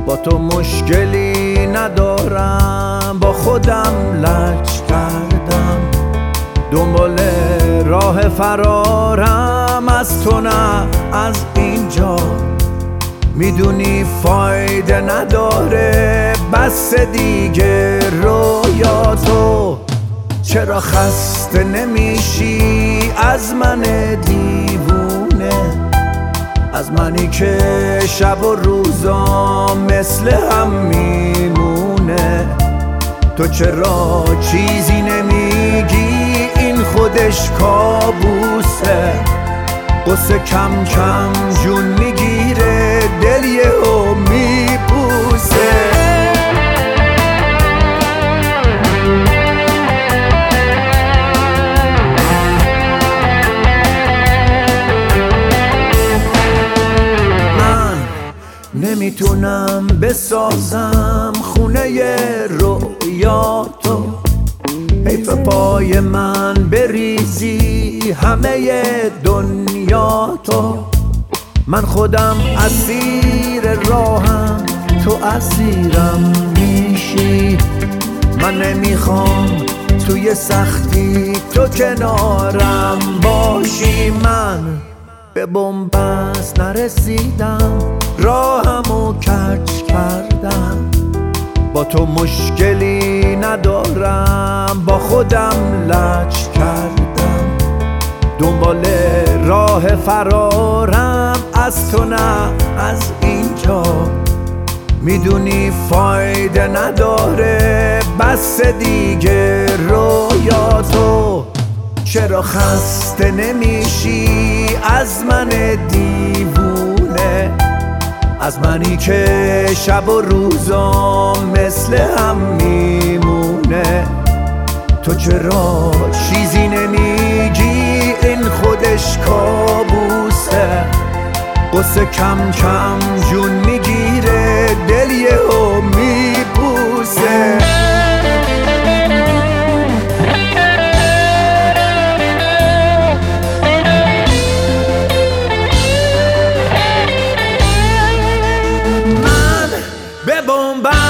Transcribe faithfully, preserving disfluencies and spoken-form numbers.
با تو مشکلی ندارم، با خودم لج کردم، دنبال راه فرارم از تو نه از اینجا. میدونی فایده نداره بس دیگه رویاتو. چرا خسته نمیشی از من دیوونه، از منی که شب و روزا مثل هم میمونه؟ تو چرا چیزی نمیگی؟ این خودش کابوسه. قصه کم کم جون میگیره، دل یهو میبوسه. نمیتونم بسازم خونه رویاتو، حیف پای من بریزی همه دنیاتو. من خودم اسیر راهم، تو اسیرم میشی. من نمیخوام توی سختی تو کنارم باشی. من به بن‌بست نرسیدم، راهمو کج کردم، با تو مشکلی ندارم، با خودم لج کردم، دنبال راه فرارم از تو نه از اینجا. میدونی فایده نداره بس دیگه رویاتو. چرا خسته نمیشی از من دیوونه، از منی که شب و روزا مثل هم میمونه؟ تو چرا چیزی نمیگی؟ این خودش کابوسه. قصه کم کم جون میگیره، دل یهو میبوسه. به بن‌بست